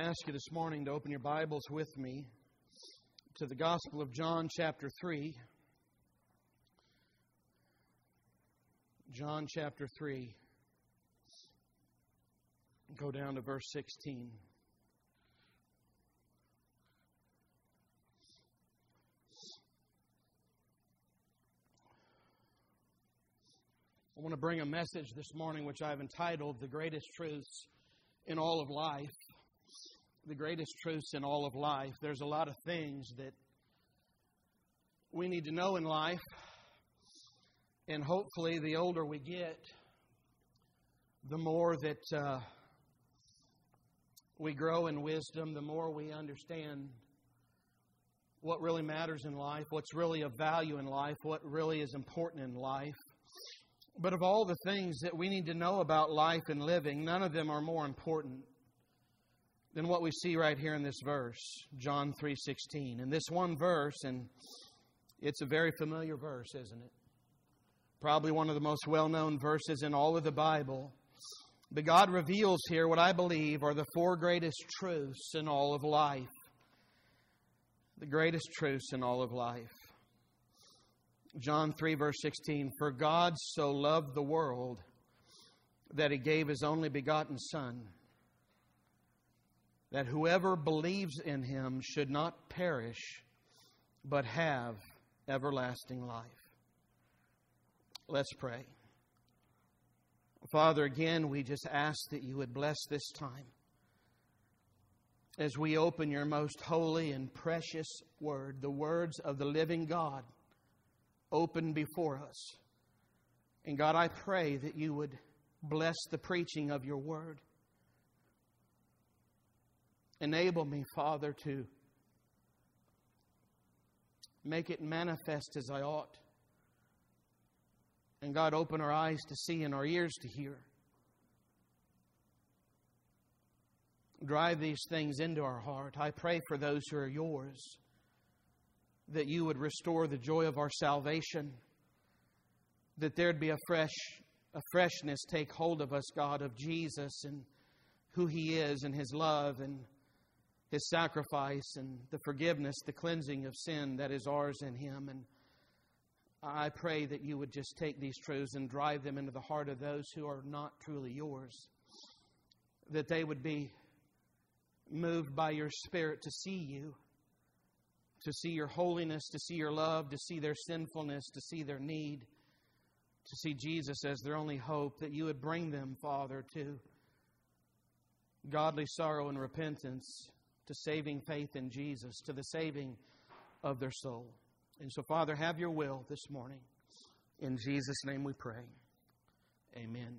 ask you this morning to open your Bibles with me to the Gospel of John chapter 3. John chapter 3. Go down to verse 16. I want to bring a message this morning which I've entitled, The Greatest Truths in All of Life. The greatest truths in all of life. There's a lot of things that we need to know in life. And hopefully the older we get, the more that we grow in wisdom, the more we understand what really matters in life, what's really of value in life, what really is important in life. But of all the things that we need to know about life and living, none of them are more important than what we see right here in this verse, John 3:16. In this one verse, and it's a very familiar verse, isn't it? Probably one of the most well-known verses in all of the Bible. But God reveals here what I believe are the four greatest truths in all of life. The greatest truths in all of life. John 3 verse 16, For God so loved the world that He gave His only begotten Son, that whoever believes in Him should not perish, but have everlasting life. Let's pray. Father, again, we just ask that You would bless this time as we open Your most holy and precious Word, the words of the living God, open before us. And God, I pray that You would bless the preaching of Your Word. Enable me, Father, to make it manifest as I ought. And God, open our eyes to see and our ears to hear. Drive these things into our heart. I pray for those who are Yours, that You would restore the joy of our salvation, that there'd be a freshness take hold of us, God, of Jesus and who He is and His love and His sacrifice and the forgiveness, the cleansing of sin that is ours in Him. And I pray that You would just take these truths and drive them into the heart of those who are not truly Yours, that they would be moved by Your Spirit to see You, to see Your holiness, to see Your love, to see their sinfulness, to see their need, to see Jesus as their only hope, that You would bring them, Father, to godly sorrow and repentance, to saving faith in Jesus, to the saving of their soul. And so, Father, have Your will this morning. In Jesus' name we pray. Amen.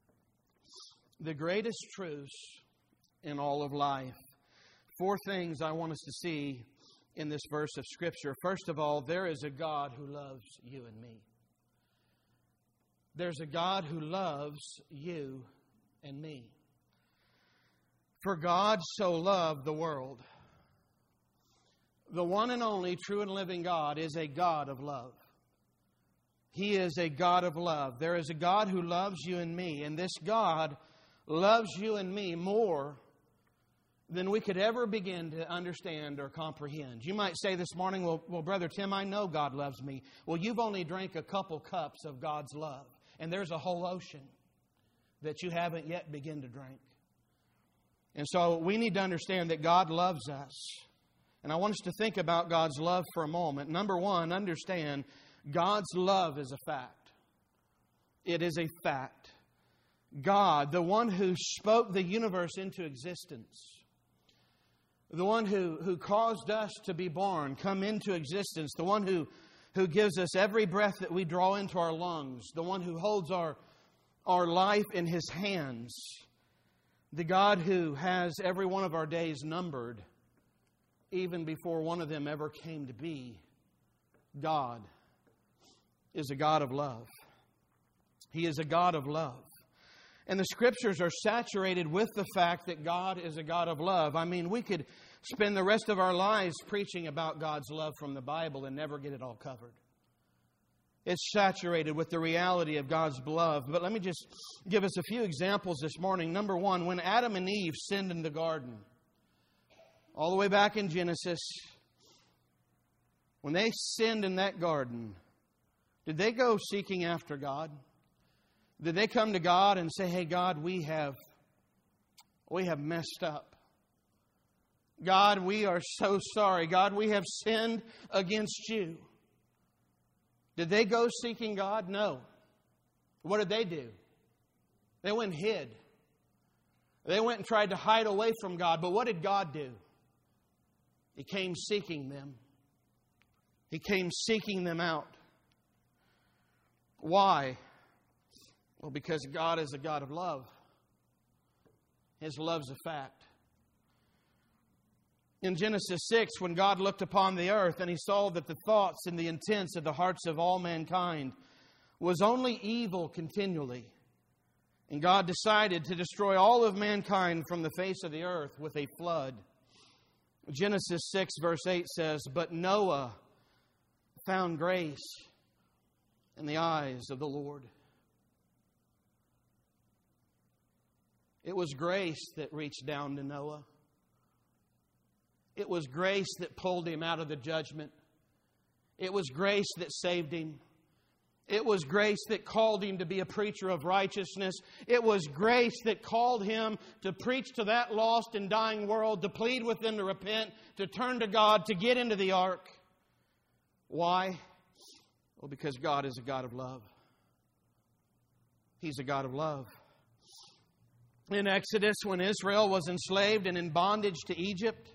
The greatest truths in all of life. Four things I want us to see in this verse of Scripture. First of all, there is a God who loves you and me. There's a God who loves you and me. For God so loved the world. The one and only true and living God is a God of love. He is a God of love. There is a God who loves you and me. And this God loves you and me more than we could ever begin to understand or comprehend. You might say this morning, well, Brother Tim, I know God loves me. Well, you've only drank a couple cups of God's love. And there's a whole ocean that you haven't yet begun to drink. And so we need to understand that God loves us. And I want us to think about God's love for a moment. Number one, understand God's love is a fact. It is a fact. God, the one who spoke the universe into existence, the one who caused us to be born, come into existence, the one who gives us every breath that we draw into our lungs, the one who holds our life in His hands, the God who has every one of our days numbered, even before one of them ever came to be. God is a God of love. He is a God of love. And the Scriptures are saturated with the fact that God is a God of love. I mean, we could spend the rest of our lives preaching about God's love from the Bible and never get it all covered. It's saturated with the reality of God's love. But let me just give us a few examples this morning. Number one, when Adam and Eve sinned in the garden, all the way back in Genesis, when they sinned in that garden, did they go seeking after God? Did they come to God and say, hey, God, we have messed up. God, we are so sorry. God, we have sinned against you. Did they go seeking God? No. What did they do? They went and hid. They went and tried to hide away from God. But what did God do? He came seeking them. He came seeking them out. Why? Well, because God is a God of love. His love's a fact. In Genesis 6, when God looked upon the earth and He saw that the thoughts and the intents of the hearts of all mankind was only evil continually, and God decided to destroy all of mankind from the face of the earth with a flood. Genesis 6 verse 8 says, "But Noah found grace in the eyes of the Lord." It was grace that reached down to Noah. It was grace that pulled him out of the judgment. It was grace that saved him. It was grace that called him to be a preacher of righteousness. It was grace that called him to preach to that lost and dying world, to plead with them to repent, to turn to God, to get into the ark. Why? Well, because God is a God of love. He's a God of love. In Exodus, when Israel was enslaved and in bondage to Egypt,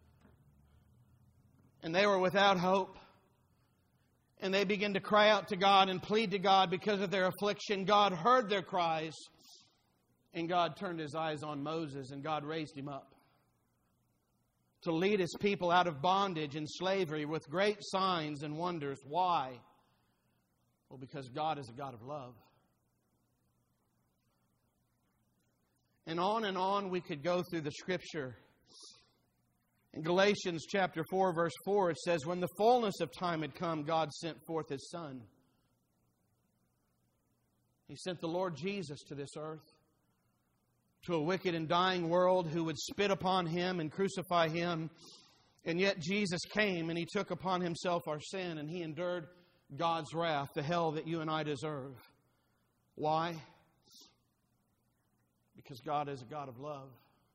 and they were without hope, and they began to cry out to God and plead to God because of their affliction, God heard their cries, and God turned His eyes on Moses, and God raised him up to lead His people out of bondage and slavery with great signs and wonders. Why? Well, because God is a God of love. And on we could go through the Scripture. In Galatians chapter 4, verse 4, it says, "When the fullness of time had come, God sent forth His Son." He sent the Lord Jesus to this earth, to a wicked and dying world who would spit upon Him and crucify Him. And yet Jesus came and He took upon Himself our sin, and He endured God's wrath, the hell that you and I deserve. Why? Because God is a God of love.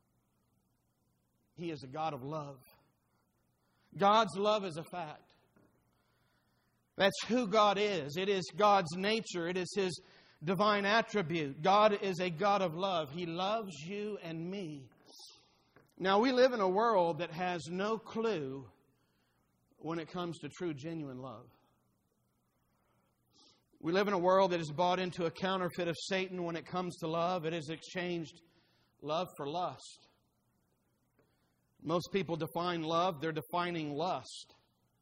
He is a God of love. God's love is a fact. That's who God is. It is God's nature. It is His divine attribute. God is a God of love. He loves you and me. Now, we live in a world that has no clue when it comes to true, genuine love. We live in a world that has bought into a counterfeit of Satan when it comes to love. It has exchanged love for lust. Most people define love, they're defining lust.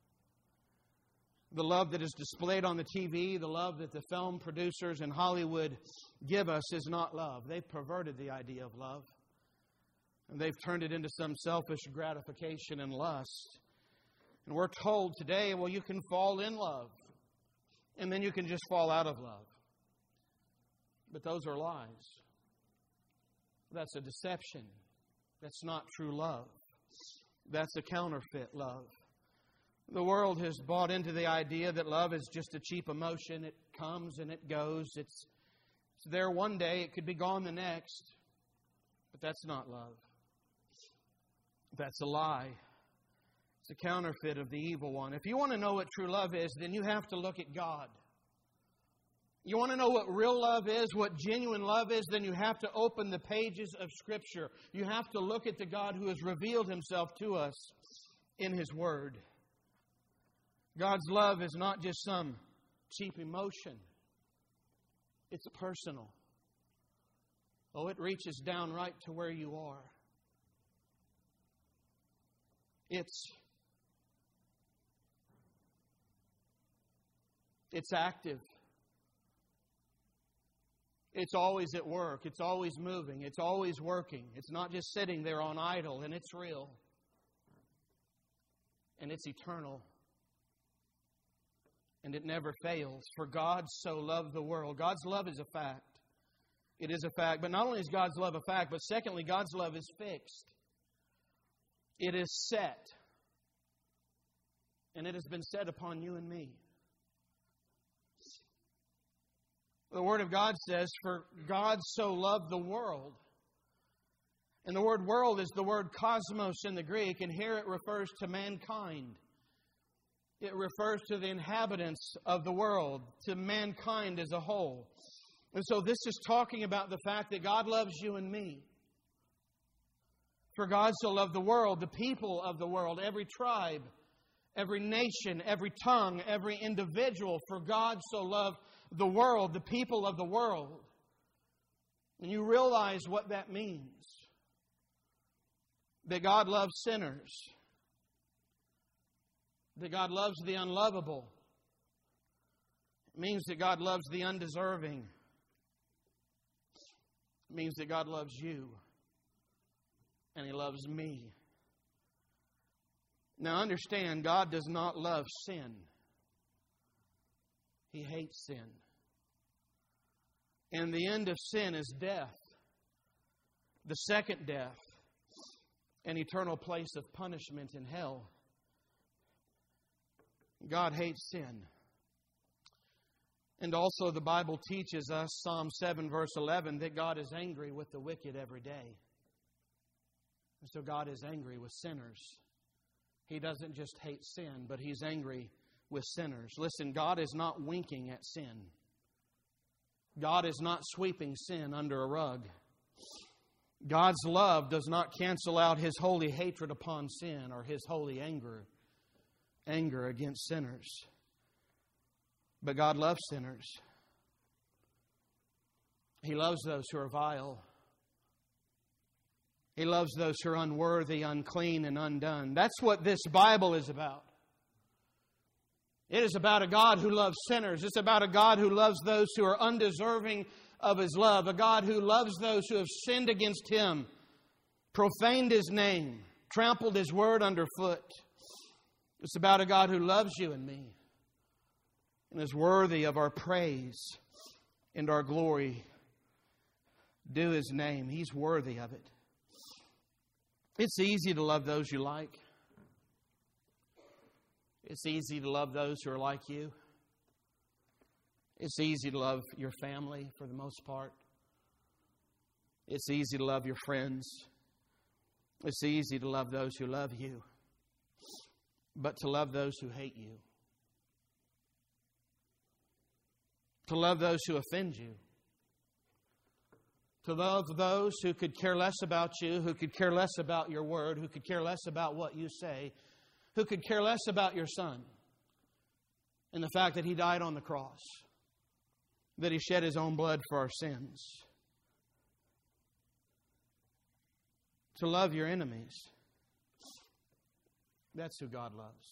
The love that is displayed on the TV, the love that the film producers in Hollywood give us is not love. They've perverted the idea of love. And they've turned it into some selfish gratification and lust. And we're told today, well, you can fall in love. And then you can just fall out of love. But those are lies. That's a deception. That's not true love. That's a counterfeit love. The world has bought into the idea that love is just a cheap emotion. It comes and it goes. It's there one day. It could be gone the next. But that's not love. That's a lie. It's a counterfeit of the evil one. If you want to know what true love is, then you have to look at God. You want to know what real love is, what genuine love is, then you have to open the pages of Scripture. You have to look at the God who has revealed Himself to us in His Word. God's love is not just some cheap emotion. It's personal. Oh, it reaches down right to where you are. It's active. It's always at work. It's always moving. It's always working. It's not just sitting there on idle, and it's real. And it's eternal. And it never fails. For God so loved the world. God's love is a fact. It is a fact. But not only is God's love a fact, but secondly, God's love is fixed. It is set. And it has been set upon you and me. The Word of God says, "For God so loved the world." And the word world is the word cosmos in the Greek, and here it refers to mankind. It refers to the inhabitants of the world, to mankind as a whole. And so this is talking about the fact that God loves you and me. For God so loved the world, the people of the world, every tribe, every nation, every tongue, every individual. For God so loved the world, the people of the world. And you realize what that means. That God loves sinners. That God loves the unlovable. It means that God loves the undeserving. It means that God loves you. And He loves me. Now understand, God does not love sin. He hates sin. And the end of sin is death. The second death. An eternal place of punishment in hell. God hates sin. And also the Bible teaches us, Psalm 7 verse 11, that God is angry with the wicked every day. And so God is angry with sinners. He doesn't just hate sin, but He's angry with sinners. Listen, God is not winking at sin. God is not sweeping sin under a rug. God's love does not cancel out His holy hatred upon sin or His holy anger against sinners. But God loves sinners. He loves those who are vile. He loves those who are unworthy, unclean, and undone. That's what this Bible is about. It is about a God who loves sinners. It's about a God who loves those who are undeserving of His love. A God who loves those who have sinned against Him, profaned His name, trampled His word underfoot. It's about a God who loves you and me and is worthy of our praise and our glory. Due His name. He's worthy of it. It's easy to love those you like. It's easy to love those who are like you. It's easy to love your family for the most part. It's easy to love your friends. It's easy to love those who love you. But to love those who hate you. To love those who offend you. To love those who could care less about you, who could care less about your word, who could care less about what you say, who could care less about your Son and the fact that He died on the cross, that He shed His own blood for our sins. To love your enemies. That's who God loves.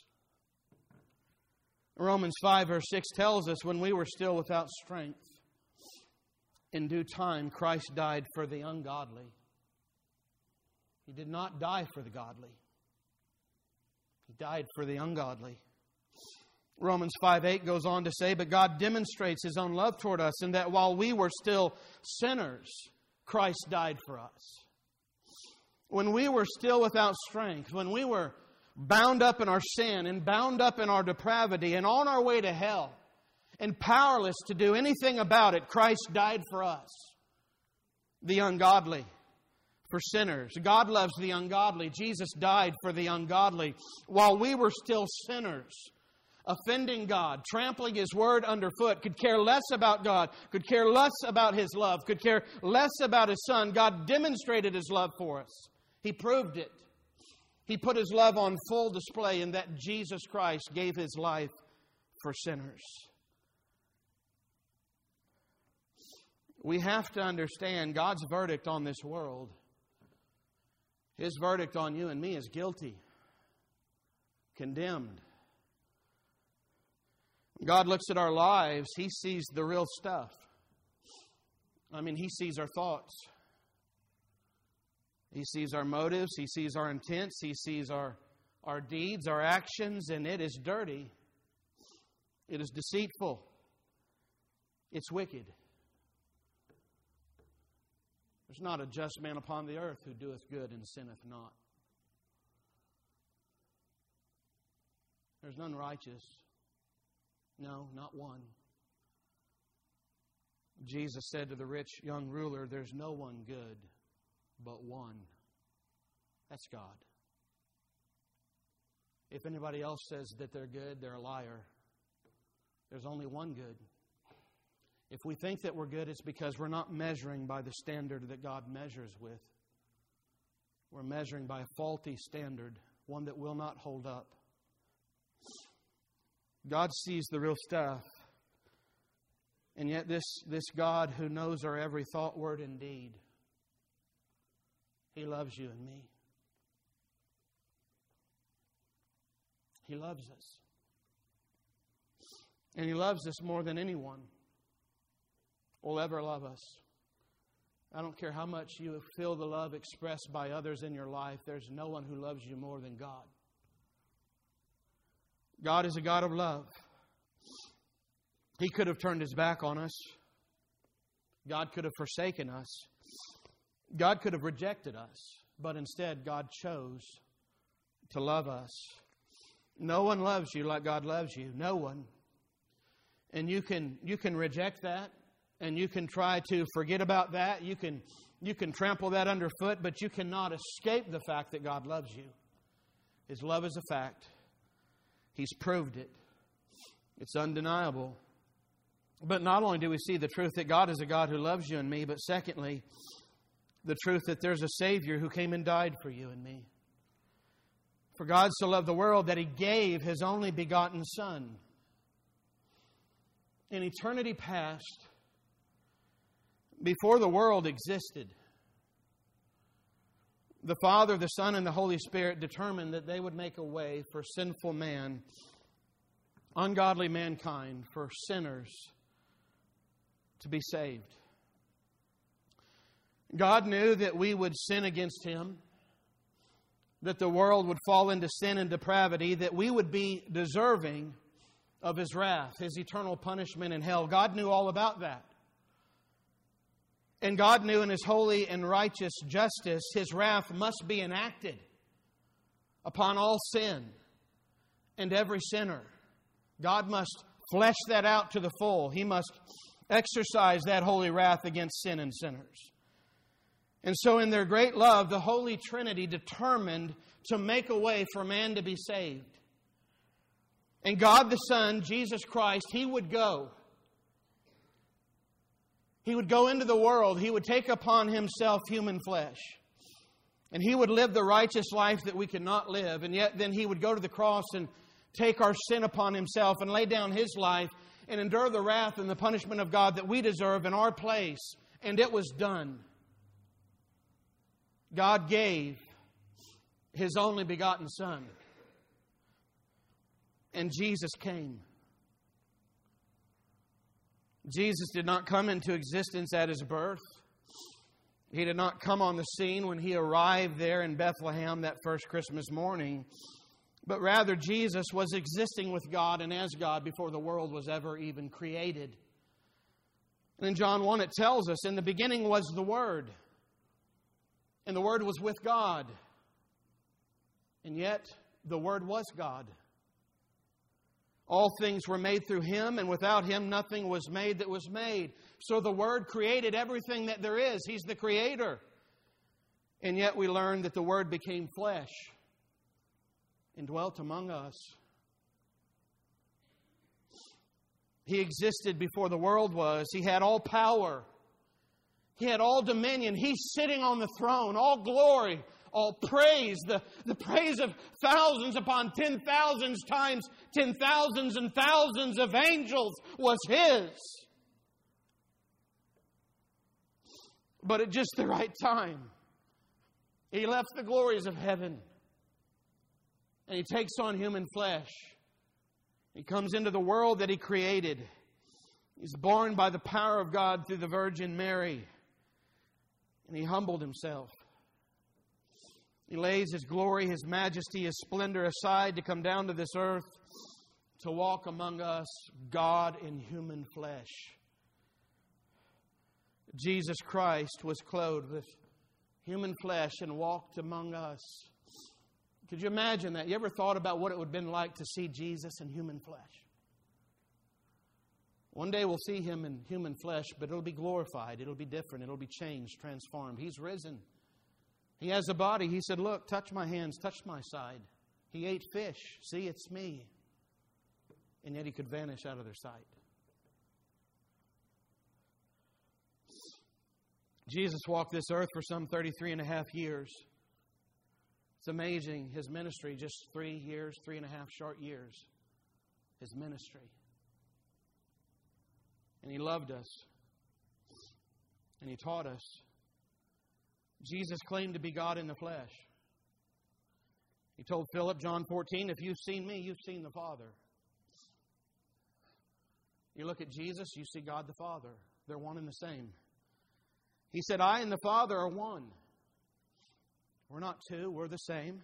Romans 5 verse 6 tells us, when we were still without strength, in due time Christ died for the ungodly. He did not die for the godly. He died for the ungodly. Romans 5:8 goes on to say, but God demonstrates His own love toward us in that while we were still sinners, Christ died for us. When we were still without strength, when we were bound up in our sin and bound up in our depravity and on our way to hell and powerless to do anything about it, Christ died for us, the ungodly, for sinners. God loves the ungodly. Jesus died for the ungodly. While we were still sinners, offending God, trampling His word underfoot, could care less about God, could care less about His love, could care less about His Son, God demonstrated His love for us. He proved it. He put His love on full display in that Jesus Christ gave His life for sinners. We have to understand God's verdict on this world. His verdict on you and me is guilty, condemned. God looks at our lives, He sees the real stuff. He sees our thoughts. He sees our motives. He sees our intents. He sees our deeds, our actions, and it is dirty. It is deceitful. It's wicked. There's not a just man upon the earth who doeth good and sinneth not. There's none righteous. No, not one. Jesus said to the rich young ruler, there's no one good but one. That's God. If anybody else says that they're good, they're a liar. There's only one good. If we think that we're good, it's because we're not measuring by the standard that God measures with. We're measuring by a faulty standard, one that will not hold up. God sees the real stuff. And yet this God who knows our every thought, word, and deed, He loves you and me. He loves us. And He loves us more than anyone will ever love us. I don't care how much you feel the love expressed by others in your life, there's no one who loves you more than God. God is a God of love. He could have turned His back on us. God could have forsaken us. God could have rejected us. But instead, God chose to love us. No one loves you like God loves you. No one. And you can reject that. And you can try to forget about that. You can trample that underfoot. But you cannot escape the fact that God loves you. His love is a fact. He's proved it. It's undeniable. But not only do we see the truth that God is a God who loves you and me, but secondly, the truth that there's a Savior who came and died for you and me. For God so loved the world that He gave His only begotten Son. In eternity past, before the world existed, the Father, the Son, and the Holy Spirit determined that they would make a way for sinful man, ungodly mankind, for sinners to be saved. God knew that we would sin against Him, that the world would fall into sin and depravity, that we would be deserving of His wrath, His eternal punishment in hell. God knew all about that. And God knew in His holy and righteous justice, His wrath must be enacted upon all sin and every sinner. God must flesh that out to the full. He must exercise that holy wrath against sin and sinners. And so in their great love, the Holy Trinity determined to make a way for man to be saved. And God the Son, Jesus Christ, He would go. He would go into the world. He would take upon Himself human flesh. And He would live the righteous life that we could not live. And yet then He would go to the cross and take our sin upon Himself and lay down His life and endure the wrath and the punishment of God that we deserve in our place. And it was done. God gave His only begotten Son. And Jesus came. Jesus did not come into existence at His birth. He did not come on the scene when He arrived there in Bethlehem that first Christmas morning. But rather, Jesus was existing with God and as God before the world was ever even created. And in John 1 it tells us, in the beginning was the Word. And the Word was with God. And yet, the Word was God. All things were made through Him, and without Him nothing was made that was made. So the Word created everything that there is. He's the Creator. And yet we learn that the Word became flesh and dwelt among us. He existed before the world was. He had all power. He had all dominion. He's sitting on the throne. All glory, all praise. The praise of thousands upon 10,000s times 10,000s and thousands of angels was His. But at just the right time, He left the glories of heaven. And He takes on human flesh. He comes into the world that He created. He's born by the power of God through the Virgin Mary. And He humbled Himself. He lays His glory, His majesty, His splendor aside to come down to this earth to walk among us, God in human flesh. Jesus Christ was clothed with human flesh and walked among us. Could you imagine that? You ever thought about what it would have been like to see Jesus in human flesh? One day we'll see Him in human flesh, but it'll be glorified. It'll be different. It'll be changed, transformed. He's risen. He has a body. He said, look, touch my hands, touch my side. He ate fish. See, it's me. And yet He could vanish out of their sight. Jesus walked this earth for some 33 and a half years. It's amazing, His ministry, just 3 years, 3.5 short years. His ministry. And He loved us. And He taught us. Jesus claimed to be God in the flesh. He told Philip, John 14, if you've seen me, you've seen the Father. You look at Jesus, you see God the Father. They're one and the same. He said, I and the Father are one. We're not two, we're the same.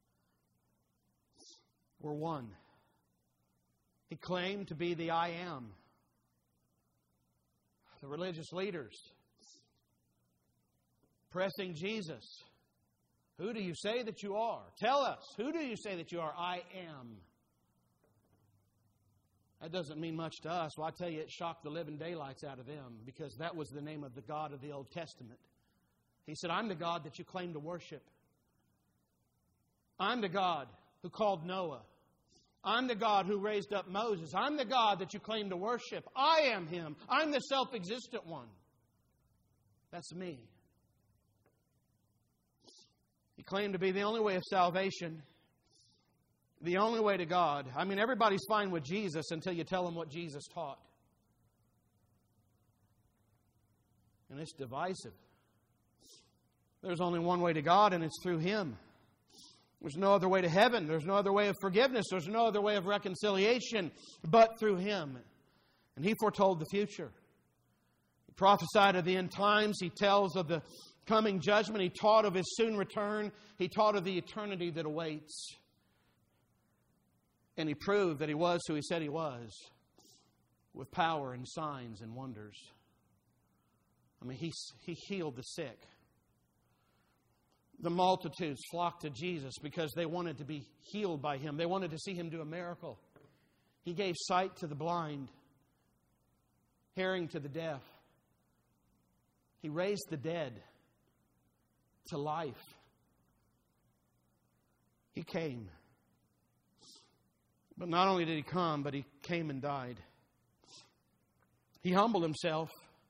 We're one. He claimed to be the I am. The religious leaders pressing Jesus. Who do you say that you are? Tell us. Who do you say that you are? I am. That doesn't mean much to us. Well, I tell you, it shocked the living daylights out of them because that was the name of the God of the Old Testament. He said, I'm the God that you claim to worship. I'm the God who called Noah. I'm the God who raised up Moses. I'm the God that you claim to worship. I am Him. I'm the self-existent one. That's me. He claimed to be the only way of salvation. The only way to God. I mean, everybody's fine with Jesus until you tell them what Jesus taught. And it's divisive. There's only one way to God, and it's through Him. There's no other way to heaven. There's no other way of forgiveness. There's no other way of reconciliation but through Him. And He foretold the future. He prophesied of the end times. He tells of the coming judgment. He taught of His soon return. He taught of the eternity that awaits. And He proved that He was who He said He was, with power and signs and wonders. I mean, He healed the sick. The multitudes flocked to Jesus because they wanted to be healed by Him. They wanted to see Him do a miracle. He gave sight to the blind, hearing to the deaf. He raised the dead to life. He came. But not only did He come, but He came and died. He humbled Himself.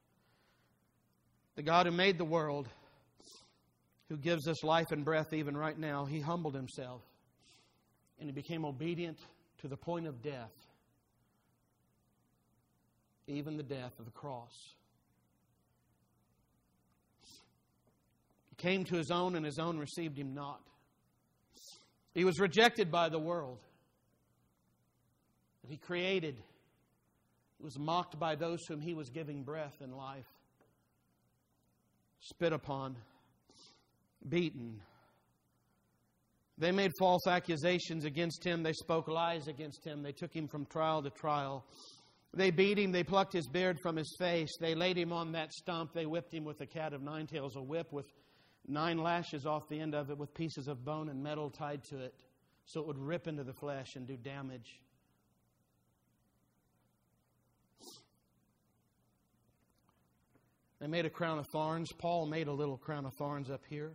The God who made the world, who gives us life and breath even right now, He humbled Himself. And He became obedient to the point of death. Even the death of the cross. He came to His own, and His own received Him not. He was rejected by the world that He created. He was mocked by those whom He was giving breath and life. Spit upon. Beaten. They made false accusations against Him. They spoke lies against Him. They took Him from trial to trial. They beat Him. They plucked His beard from His face. They laid Him on that stump. They whipped Him with a cat of 9 tails, a whip with 9 lashes off the end of it with pieces of bone and metal tied to it so it would rip into the flesh and do damage. They made a crown of thorns. Paul made a little crown of thorns up here.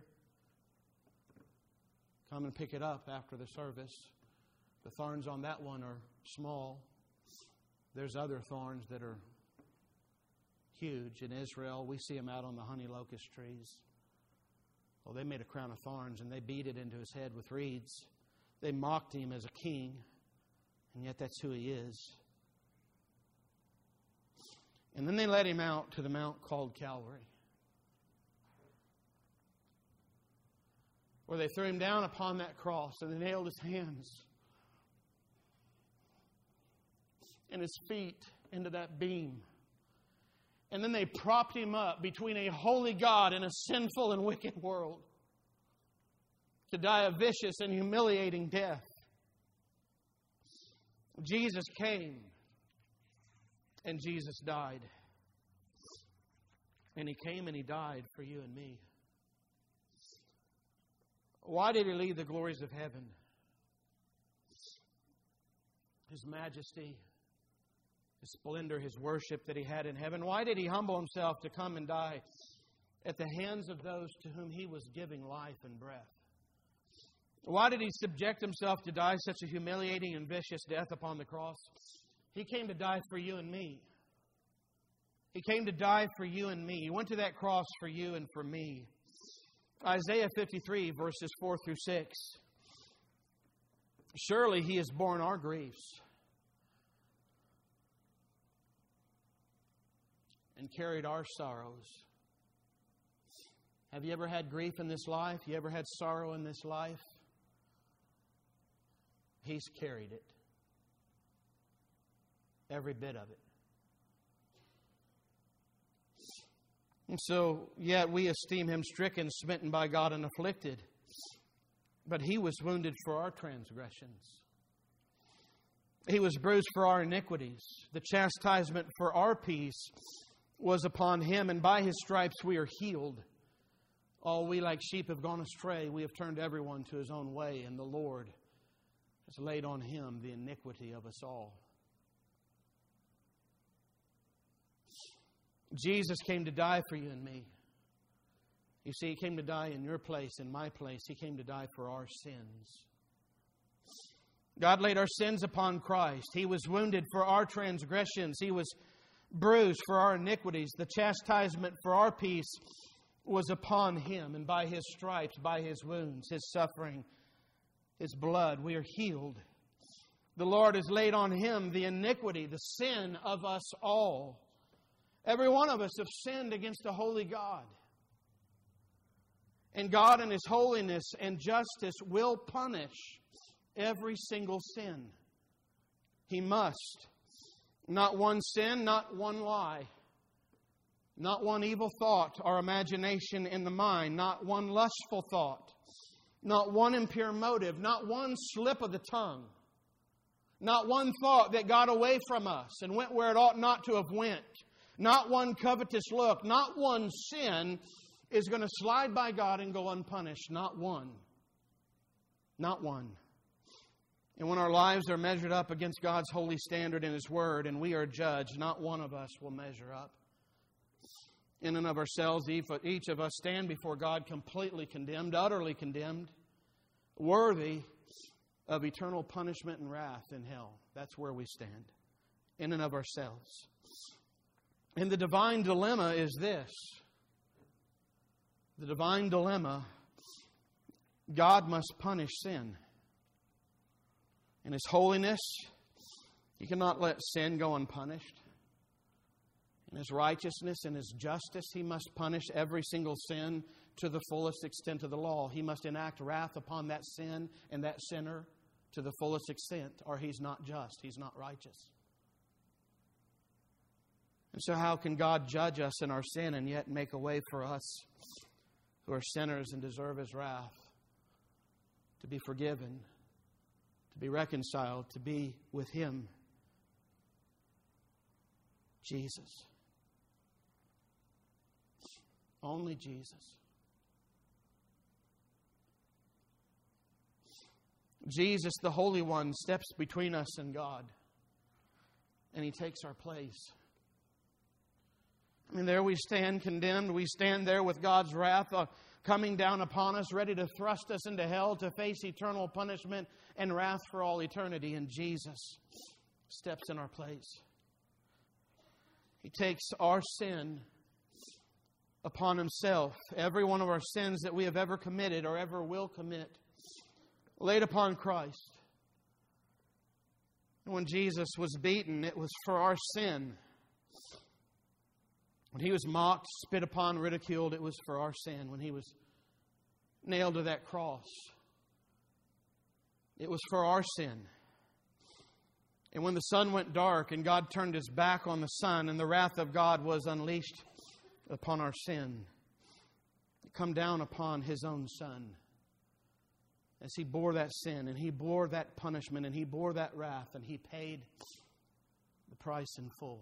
Come and pick it up after the service. The thorns on that one are small. There's other thorns that are huge in Israel. We see them out on the honey locust trees. Well, they made a crown of thorns and they beat it into His head with reeds. They mocked Him as a king, and yet that's who He is. And then they led Him out to the mount called Calvary, where they threw Him down upon that cross and they nailed His hands and His feet into that beam. And then they propped Him up between a holy God and a sinful and wicked world to die a vicious and humiliating death. Jesus came and Jesus died. And He came and He died for you and me. Why did He leave the glories of heaven? His majesty, His splendor, His worship that He had in heaven. Why did He humble Himself to come and die at the hands of those to whom He was giving life and breath? Why did He subject Himself to die such a humiliating and vicious death upon the cross? He came to die for you and me. He came to die for you and me. He went to that cross for you and for me. Isaiah 53, verses 4 through 6. Surely He has borne our griefs and carried our sorrows. Have you ever had grief in this life? You ever had sorrow in this life? He's carried it. Every bit of it. And so, yet we esteem Him stricken, smitten by God, and afflicted. But He was wounded for our transgressions. He was bruised for our iniquities. The chastisement for our peace was upon Him, and by His stripes we are healed. All we like sheep have gone astray. We have turned everyone to his own way, and the Lord has laid on Him the iniquity of us all. Jesus came to die for you and me. You see, He came to die in your place, in my place. He came to die for our sins. God laid our sins upon Christ. He was wounded for our transgressions. He was bruised for our iniquities. The chastisement for our peace was upon Him. And by His stripes, by His wounds, His suffering, His blood, we are healed. The Lord has laid on Him the iniquity, the sin of us all. Every one of us have sinned against a holy God. And God in His holiness and justice will punish every single sin. He must. Not one sin, not one lie. Not one evil thought or imagination in the mind. Not one lustful thought. Not one impure motive. Not one slip of the tongue. Not one thought that got away from us and went where it ought not to have went. Not one covetous look. Not one sin is going to slide by God and go unpunished. Not one. Not one. And when our lives are measured up against God's holy standard in His Word and we are judged, not one of us will measure up. In and of ourselves, each of us stand before God completely condemned, utterly condemned, worthy of eternal punishment and wrath in hell. That's where we stand, in and of ourselves. And the divine dilemma is this. The divine dilemma, God must punish sin. In His holiness, He cannot let sin go unpunished. In His righteousness and His justice, He must punish every single sin to the fullest extent of the law. He must enact wrath upon that sin and that sinner to the fullest extent, or He's not just, He's not righteous. And so how can God judge us in our sin and yet make a way for us who are sinners and deserve His wrath to be forgiven, to be reconciled, to be with Him? Jesus. Only Jesus. Jesus, the Holy One, steps between us and God, and He takes our place. And there we stand condemned. We stand there with God's wrath coming down upon us, ready to thrust us into hell to face eternal punishment and wrath for all eternity. And Jesus steps in our place. He takes our sin upon Himself. Every one of our sins that we have ever committed or ever will commit, laid upon Christ. And when Jesus was beaten, it was for our sin. When He was mocked, spit upon, ridiculed, it was for our sin. When He was nailed to that cross, it was for our sin. And when the sun went dark and God turned His back on the sun and the wrath of God was unleashed upon our sin, it come down upon His own Son as He bore that sin and He bore that punishment and He bore that wrath and He paid the price in full.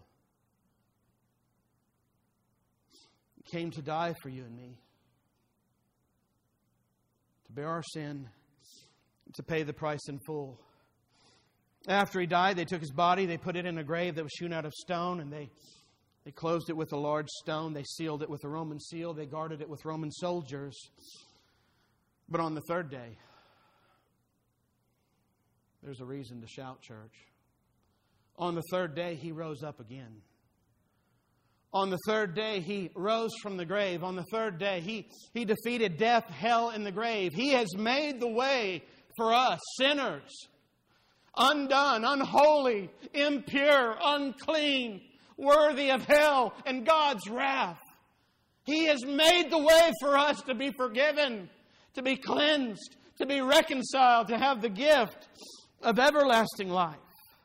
He came to die for you and me. to bear our sin, to pay the price in full. After He died, they took His body, they put it in a grave that was hewn out of stone, and they closed it with a large stone. They sealed it with a Roman seal. They guarded it with Roman soldiers. But on the third day, there's a reason to shout, church. On the third day, He rose up again. On the third day, He rose from the grave. On the third day, He defeated death, hell, and the grave. He has made the way for us, sinners, undone, unholy, impure, unclean, worthy of hell and God's wrath. He has made the way for us to be forgiven, to be cleansed, to be reconciled, to have the gift of everlasting life.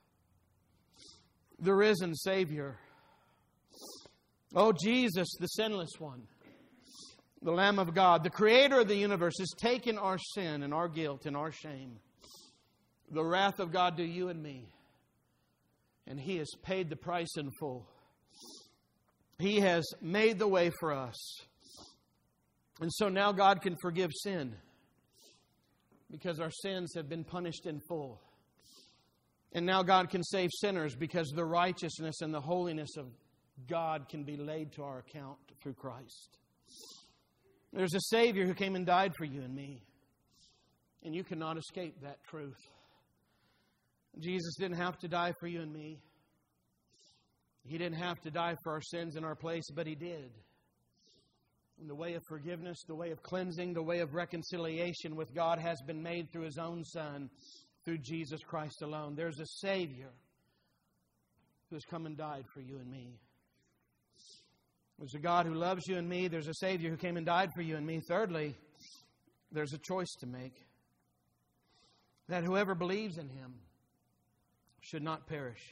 The risen Savior. Oh, Jesus, the sinless one, the Lamb of God, the Creator of the universe, has taken our sin and our guilt and our shame, the wrath of God to you and me, and He has paid the price in full. He has made the way for us. And so now God can forgive sin because our sins have been punished in full. And now God can save sinners because the righteousness and the holiness of God can be laid to our account through Christ. There's a Savior who came and died for you and me. And you cannot escape that truth. Jesus didn't have to die for you and me. He didn't have to die for our sins in our place, but He did. And the way of forgiveness, the way of cleansing, the way of reconciliation with God has been made through His own Son, through Jesus Christ alone. There's a Savior who has come and died for you and me. There's a God who loves you and me. There's a Savior who came and died for you and me. Thirdly, there's a choice to make. That whoever believes in Him should not perish.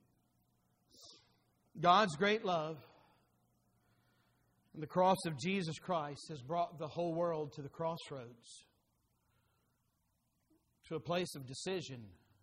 God's great love and the cross of Jesus Christ has brought the whole world to the crossroads, to a place of decision,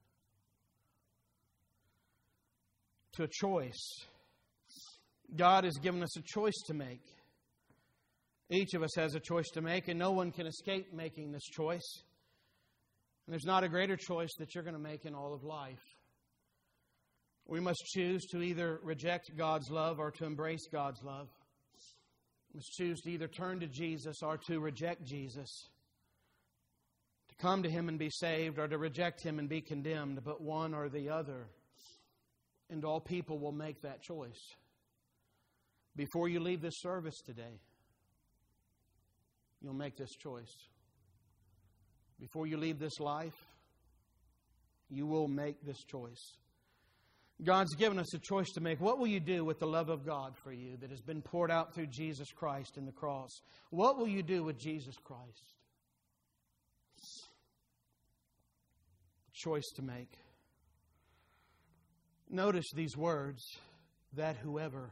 to a choice. God has given us a choice to make. Each of us has a choice to make, and no one can escape making this choice. And there's not a greater choice that you're going to make in all of life. We must choose to either reject God's love or to embrace God's love. We must choose to either turn to Jesus or to reject Jesus. To come to Him and be saved or to reject Him and be condemned, but one or the other. And all people will make that choice. Before you leave this service today, you'll make this choice. Before you leave this life, you will make this choice. God's given us a choice to make. What will you do with the love of God for you that has been poured out through Jesus Christ in the cross? What will you do with Jesus Christ? Choice to make. Notice these words, that whoever.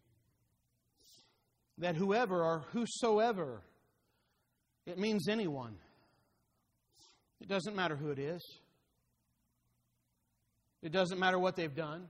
That whoever or whosoever. It means anyone. It doesn't matter who it is. It doesn't matter what they've done.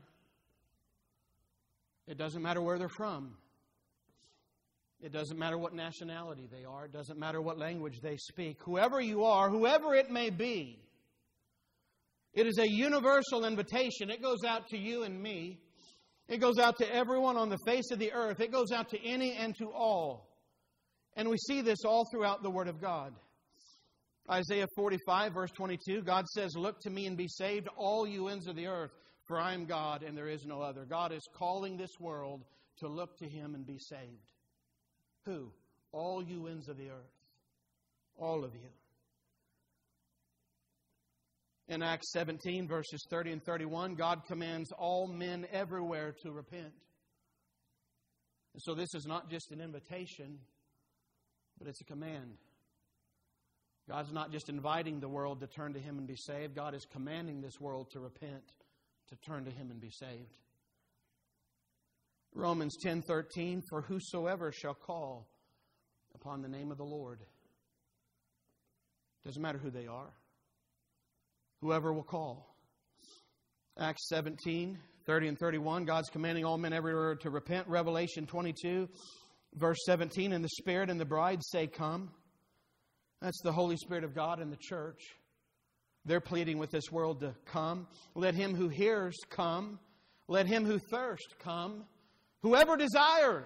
It doesn't matter where they're from. It doesn't matter what nationality they are. It doesn't matter what language they speak. Whoever you are, whoever it may be, it is a universal invitation. It goes out to you and me. It goes out to everyone on the face of the earth. It goes out to any and to all. And we see this all throughout the Word of God. Isaiah 45, verse 22, God says, "Look to me and be saved, all you ends of the earth, for I am God and there is no other." God is calling this world to look to Him and be saved. Who? All you ends of the earth. All of you. In Acts 17, verses 30 and 31, God commands all men everywhere to repent. And so this is not just an invitation, but it's a command. God's not just inviting the world to turn to Him and be saved. God is commanding this world to repent, to turn to Him and be saved. Romans 10:13, "For whosoever shall call upon the name of the Lord." Doesn't matter who they are. Whoever will call. Acts 17:30 and 31, God's commanding all men everywhere to repent. Revelation 22, verse 17, "And the Spirit and the bride say, Come. That's the Holy Spirit of God in the church. They're pleading with this world to come. Let him who hears come. Let him who thirsts come. Whoever desires,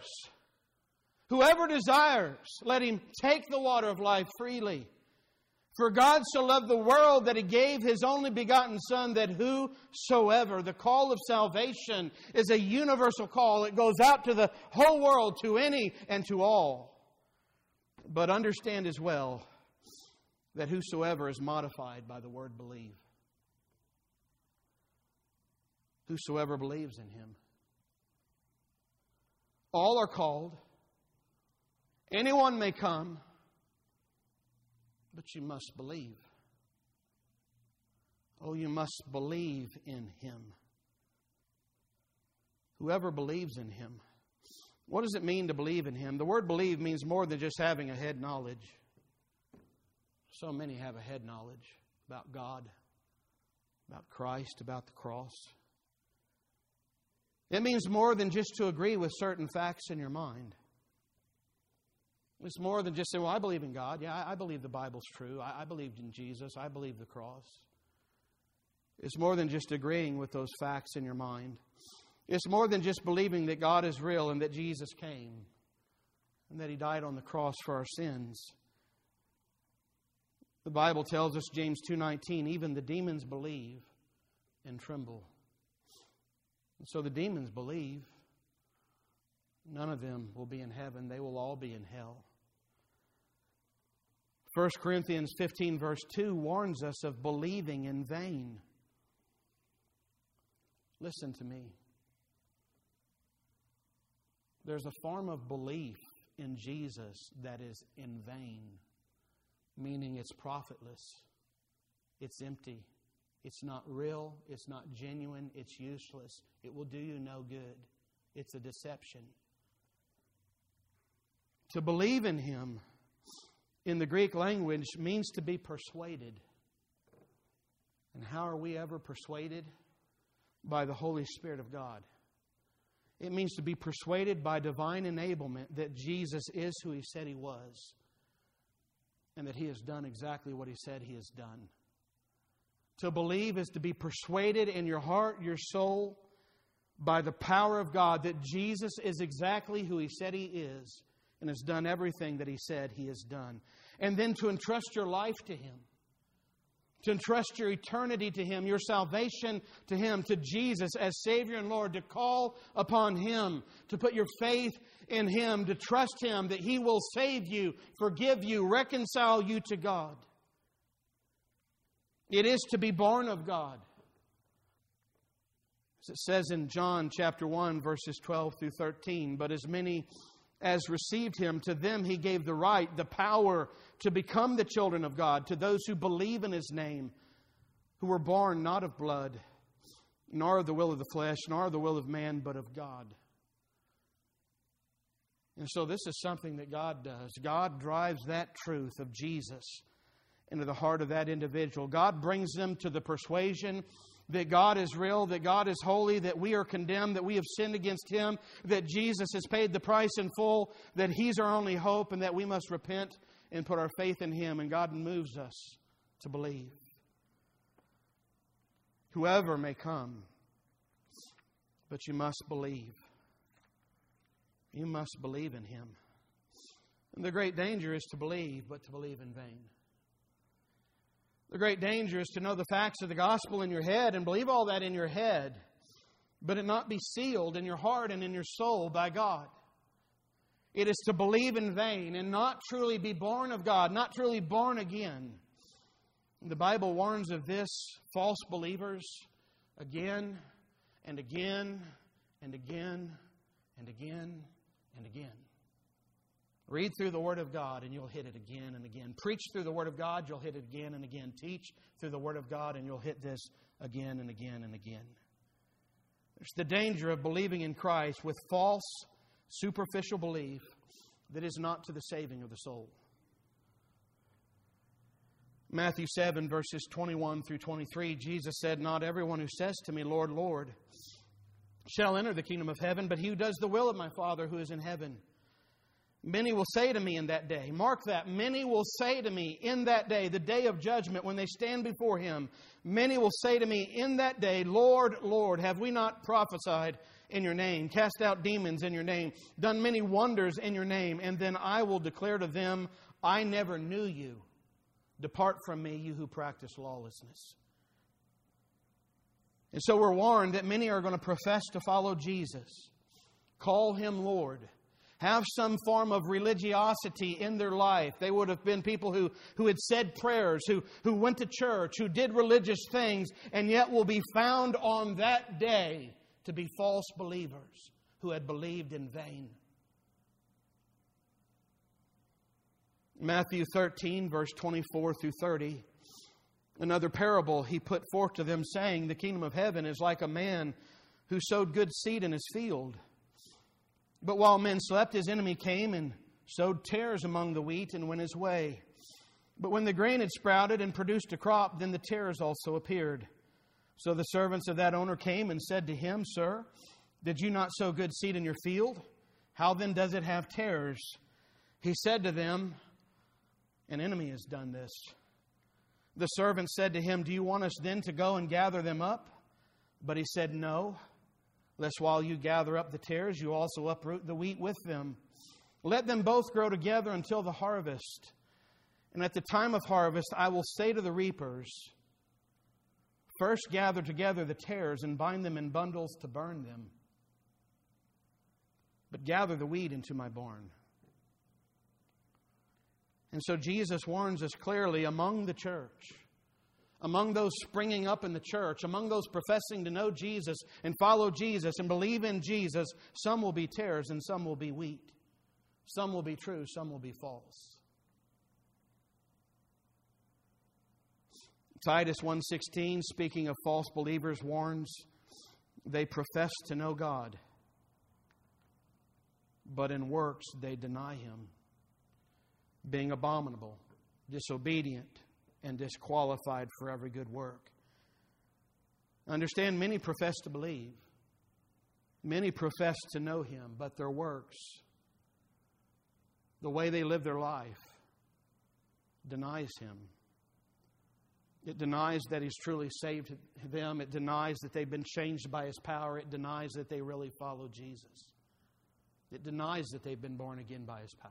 let him take the water of life freely. For God so loved the world that He gave His only begotten Son, that whosoever, the call of salvation is a universal call. It goes out to the whole world, to any and to all. But understand as well that whosoever is modified by the word believe. Whosoever believes in Him. All are called. Anyone may come. But you must believe. Oh, you must believe in Him. Whoever believes in Him. What does it mean to believe in Him? The word believe means more than just having a head knowledge. So many have a head knowledge about God, about Christ, about the cross. It means more than just to agree with certain facts in your mind. It's more than just saying, well, I believe in God. Yeah, I believe the Bible's true. I believed in Jesus. I believe the cross. It's more than just agreeing with those facts in your mind. It's more than just believing that God is real and that Jesus came and that He died on the cross for our sins. The Bible tells us, James 2:19, even the demons believe and tremble. And so the demons believe. None of them will be in heaven. They will all be in hell. 1 Corinthians 15 verse 2 warns us of believing in vain. Listen to me. There's a form of belief in Jesus that is in vain, meaning it's profitless, it's empty, it's not real, it's not genuine, it's useless, it will do you no good. It's a deception. To believe in Him in the Greek language means to be persuaded. And how are we ever persuaded? By the Holy Spirit of God. It means to be persuaded by divine enablement that Jesus is who He said He was, and that He has done exactly what He said He has done. To believe is to be persuaded in your heart, your soul, by the power of God that Jesus is exactly who He said He is and has done everything that He said He has done. And then to entrust your life to Him. To entrust your eternity to Him, your salvation to Him, to Jesus as Savior and Lord, to call upon Him, to put your faith in Him, to trust Him that He will save you, forgive you, reconcile you to God. It is to be born of God. As it says in John chapter 1, verses 12 through 13, but as many as received Him, to them He gave the right, the power to become the children of God, to those who believe in His name, who were born not of blood, nor of the will of the flesh, nor of the will of man, but of God. And so this is something that God does. God drives that truth of Jesus into the heart of that individual. God brings them to the persuasion that God is real, that God is holy, that we are condemned, that we have sinned against Him, that Jesus has paid the price in full, that He's our only hope, and that we must repent and put our faith in Him. And God moves us to believe. Whoever may come, but you must believe. You must believe in Him. And the great danger is to believe, but to believe in vain. The great danger is to know the facts of the gospel in your head and believe all that in your head, but it not be sealed in your heart and in your soul by God. It is to believe in vain and not truly be born of God, not truly born again. The Bible warns of this, false believers, again and again and again and again and again. Read through the Word of God and you'll hit it again and again. Preach through the Word of God, you'll hit it again and again. Teach through the Word of God and you'll hit this again and again and again. There's the danger of believing in Christ with false, superficial belief that is not to the saving of the soul. Matthew 7, verses 21 through 23, Jesus said, not everyone who says to me, Lord, Lord, shall enter the kingdom of heaven, but he who does the will of my Father who is in heaven. Many will say to me in that day, mark that, many will say to me in that day, the day of judgment, when they stand before Him, many will say to me in that day, Lord, Lord, have we not prophesied in Your name, cast out demons in Your name, done many wonders in Your name? And then I will declare to them, I never knew you. Depart from me, you who practice lawlessness. And so we're warned that many are going to profess to follow Jesus, call Him Lord, have some form of religiosity in their life. They would have been people who had said prayers, who went to church, who did religious things, and yet will be found on that day to be false believers who had believed in vain. Matthew 13, verse 24 through 30. Another parable He put forth to them, saying, the kingdom of heaven is like a man who sowed good seed in his field. But while men slept, his enemy came and sowed tares among the wheat and went his way. But when the grain had sprouted and produced a crop, then the tares also appeared. So the servants of that owner came and said to him, Sir, did you not sow good seed in your field? How then does it have tares? He said to them, an enemy has done this. The servant said to him, do you want us then to go and gather them up? But he said, no, lest while you gather up the tares, you also uproot the wheat with them. Let them both grow together until the harvest. And at the time of harvest, I will say to the reapers, first gather together the tares and bind them in bundles to burn them. But gather the wheat into my barn. And so Jesus warns us clearly, among the church, among those springing up in the church, among those professing to know Jesus and follow Jesus and believe in Jesus, some will be tares and some will be wheat. Some will be true, some will be false. Titus 1:16, speaking of false believers, warns, they profess to know God, but in works they deny Him, being abominable, disobedient, and disqualified for every good work. Understand, many profess to believe. Many profess to know Him, but their works, the way they live their life, denies Him. It denies that He's truly saved them. It denies that they've been changed by His power. It denies that they really follow Jesus. It denies that they've been born again by His power.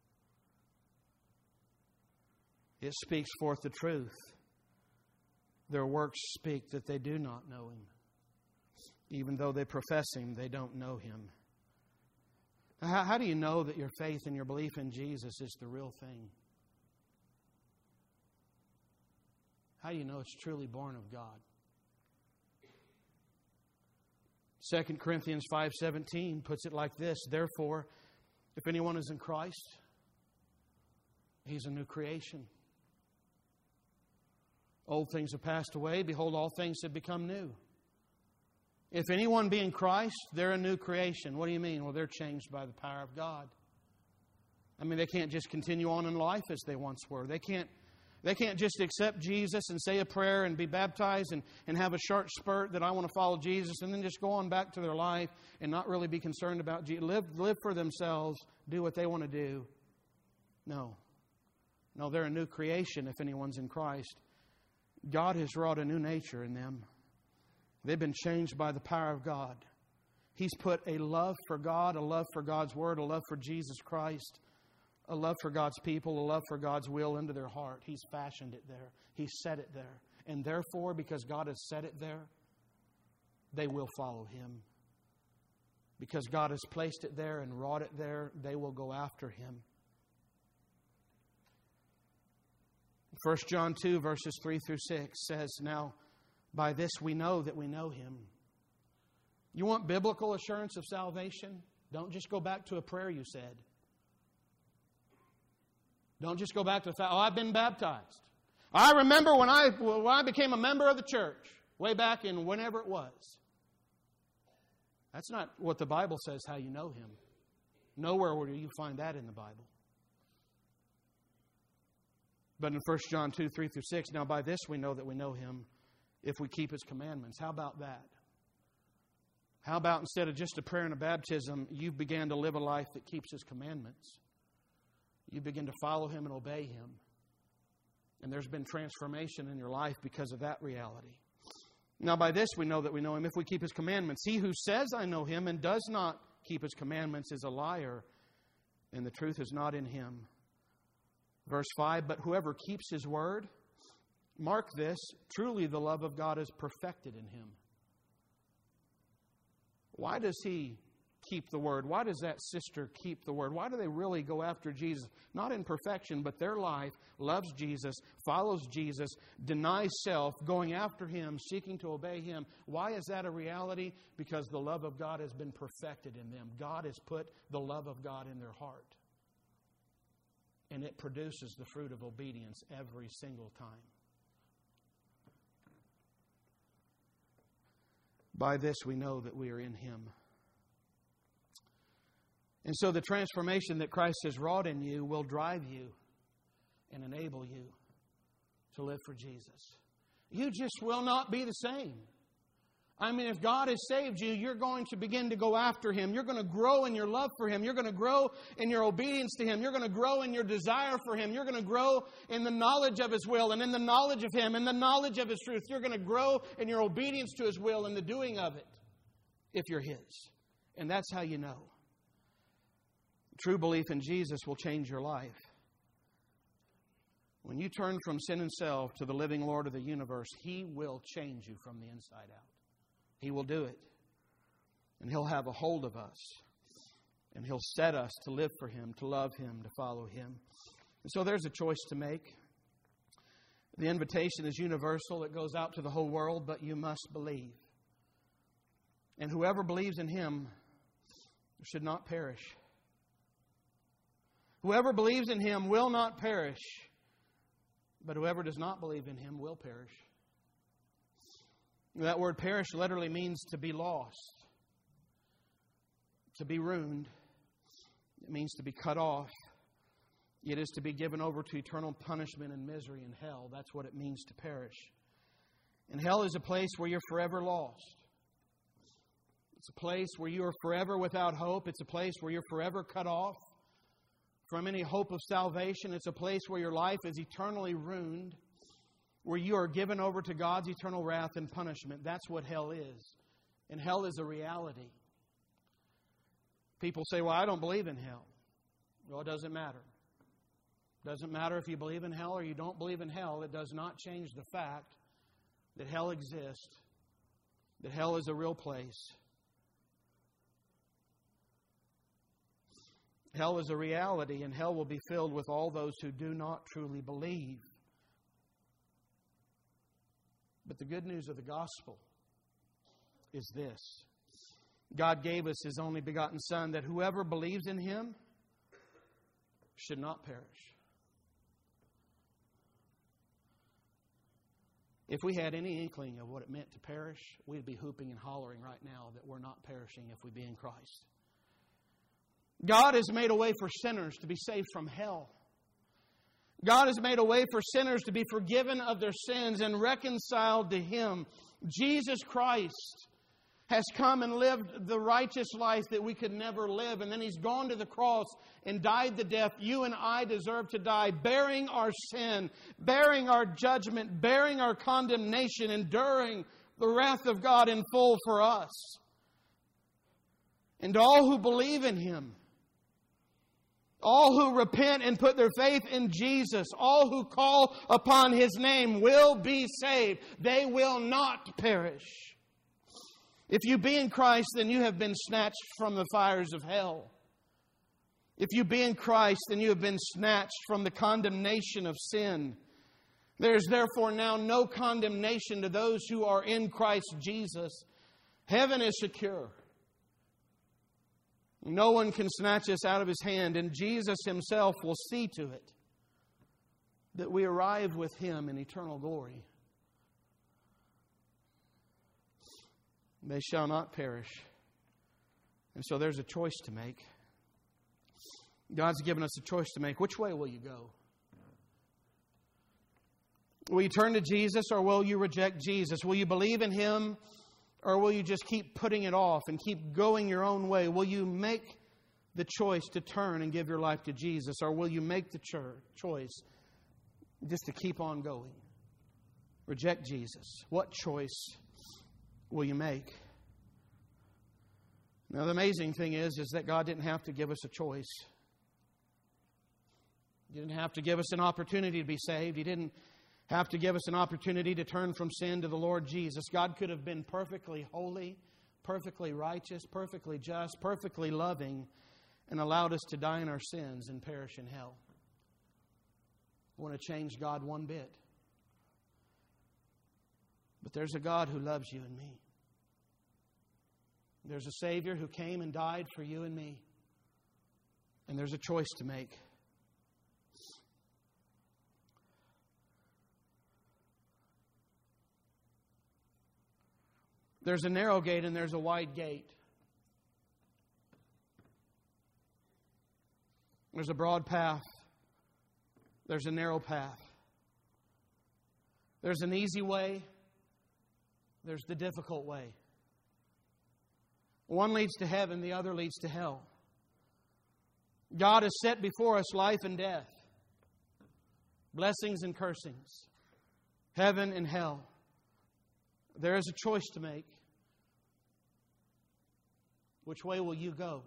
It speaks forth the truth. Their works speak that they do not know Him. Even though they profess Him, they don't know Him. How do you know that your faith and your belief in Jesus is the real thing? How do you know it's truly born of God? 2 Corinthians 5:17 puts it like this, therefore, if anyone is in Christ, he's a new creation. Old things have passed away. Behold, all things have become new. If anyone be in Christ, they're a new creation. What do you mean? Well, they're changed by the power of God. I mean, they can't just continue on in life as they once were. They can't just accept Jesus and say a prayer and be baptized and have a short spurt that I want to follow Jesus and then just go on back to their life and not really be concerned about Jesus. Live for themselves, do what they want to do. No, they're a new creation if anyone's in Christ. God has wrought a new nature in them. They've been changed by the power of God. He's put a love for God, a love for God's Word, a love for Jesus Christ, a love for God's people, a love for God's will into their heart. He's fashioned it there. He's set it there. And therefore, because God has set it there, they will follow Him. Because God has placed it there and wrought it there, they will go after Him. 1 John 2, verses 3 through 6 says, now, by this we know that we know Him. You want biblical assurance of salvation? Don't just go back to a prayer you said. Don't just go back to the fact, I've been baptized. I remember when I became a member of the church, way back in whenever it was. That's not what the Bible says how you know Him. Nowhere will you find that in the Bible. But in 1 John 2, 3 through 6, now by this we know that we know Him if we keep His commandments. How about that? How about instead of just a prayer and a baptism, you began to live a life that keeps His commandments? you begin to follow Him and obey Him. And there's been transformation in your life because of that reality. Now by this we know that we know Him if we keep His commandments. He who says, I know Him, and does not keep His commandments is a liar, and the truth is not in him. Verse 5, but whoever keeps His word, mark this, truly the love of God is perfected in him. Why does he keep the word? Why does that sister keep the word? Why do they really go after Jesus? Not in perfection, but their life loves Jesus, follows Jesus, denies self, going after Him, seeking to obey Him. Why is that a reality? Because the love of God has been perfected in them. God has put the love of God in their heart. And it produces the fruit of obedience every single time. By this we know that we are in Him. And so the transformation that Christ has wrought in you will drive you and enable you to live for Jesus. You just will not be the same. I mean, if God has saved you, you're going to begin to go after Him. You're going to grow in your love for Him. You're going to grow in your obedience to Him. You're going to grow in your desire for Him. You're going to grow in the knowledge of His will and in the knowledge of Him and the knowledge of His truth. You're going to grow in your obedience to His will and the doing of it if you're His. And that's how you know. True belief in Jesus will change your life. When you turn from sin and self to the living Lord of the universe, He will change you from the inside out. He will do it. And He'll have a hold of us. And He'll set us to live for Him, to love Him, to follow Him. And so there's a choice to make. The invitation is universal. It goes out to the whole world, but you must believe. And whoever believes in Him should not perish. Whoever believes in Him will not perish, but whoever does not believe in Him will perish. That word perish literally means to be lost, to be ruined. It means to be cut off. It is to be given over to eternal punishment and misery in hell. That's what it means to perish. And hell is a place where you're forever lost. It's a place where you are forever without hope. It's a place where you're forever cut off from any hope of salvation. It's a place where your life is eternally ruined, where you are given over to God's eternal wrath and punishment. That's what hell is. And hell is a reality. People say, well, I don't believe in hell. Well, it doesn't matter. It doesn't matter if you believe in hell or you don't believe in hell. It does not change the fact that hell exists, that hell is a real place. Hell is a reality, and hell will be filled with all those who do not truly believe. But the good news of the gospel is this. God gave us His only begotten Son, that whoever believes in Him should not perish. If we had any inkling of what it meant to perish, we'd be hooping and hollering right now that we're not perishing if we be in Christ. God has made a way for sinners to be saved from hell. God has made a way for sinners to be forgiven of their sins and reconciled to Him. Jesus Christ has come and lived the righteous life that we could never live. And then He's gone to the cross and died the death you and I deserve to die, bearing our sin, bearing our judgment, bearing our condemnation, enduring the wrath of God in full for us. And all who believe in Him, all who repent and put their faith in Jesus, all who call upon His name will be saved. They will not perish. If you be in Christ, then you have been snatched from the fires of hell. If you be in Christ, then you have been snatched from the condemnation of sin. There is therefore now no condemnation to those who are in Christ Jesus. Heaven is secure. No one can snatch us out of His hand, and Jesus Himself will see to it that we arrive with Him in eternal glory. They shall not perish. And so there's a choice to make. God's given us a choice to make. Which way will you go? Will you turn to Jesus, or will you reject Jesus? Will you believe in Him, or will you just keep putting it off and keep going your own way? Will you make the choice to turn and give your life to Jesus? Or will you make the choice just to keep on going? Reject Jesus. What choice will you make? Now, the amazing thing is that God didn't have to give us a choice. He didn't have to give us an opportunity to be saved. He didn't have to give us an opportunity to turn from sin to the Lord Jesus. God could have been perfectly holy, perfectly righteous, perfectly just, perfectly loving, and allowed us to die in our sins and perish in hell. I want to change God one bit. But there's a God who loves you and me. There's a Savior who came and died for you and me. And there's a choice to make. There's a narrow gate and there's a wide gate. There's a broad path. There's a narrow path. There's an easy way. There's the difficult way. One leads to heaven, the other leads to hell. God has set before us life and death, blessings and cursings, heaven and hell. There is a choice to make. Which way will you go?